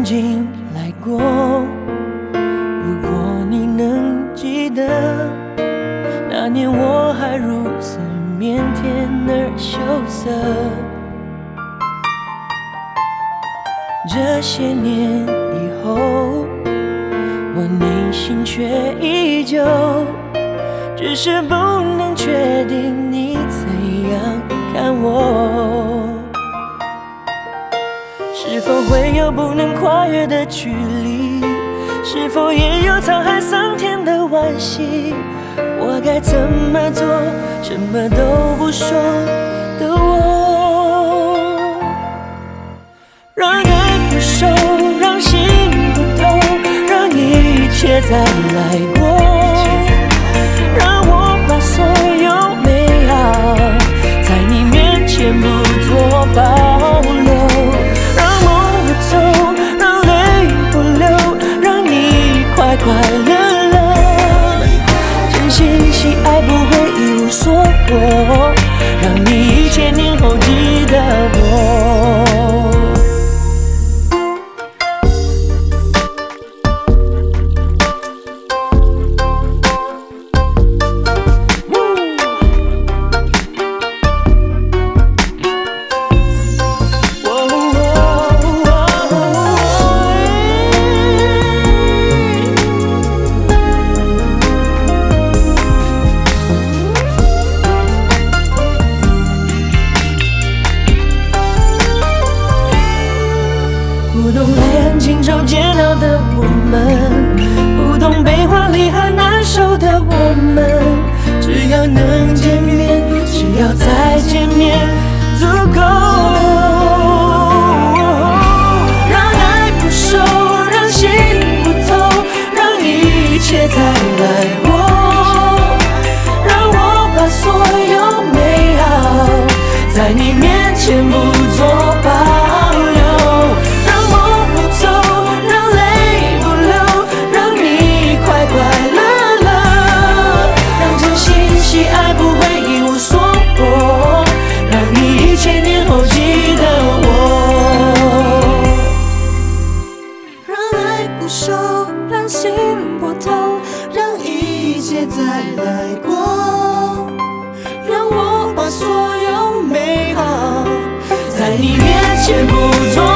曾经来过。如果你能记得，那年我还如此腼腆而羞涩。这些年以后，我内心却依旧，只是不能确定你怎样看我。是否会有不能跨越的距离？是否也有沧海桑田的惋惜？我该怎么做？什么都不说的我，让爱不收，让心不透，让一切再来过，让我把所有美好在你面前不做保留，让梦不走，让泪不流，让你快快乐乐。真心喜爱不会一无所获，让你1000年后记得我。不懂黑暗情愁煎熬的我们，不懂悲欢离合难受的我们，只要能见面，只要再见面足够。让爱不收，让心不透，让一切再来过，让我把所有美好在你面前不做保留。 不收，让心不透，让一切再来过，让我把所有美好在你面前不做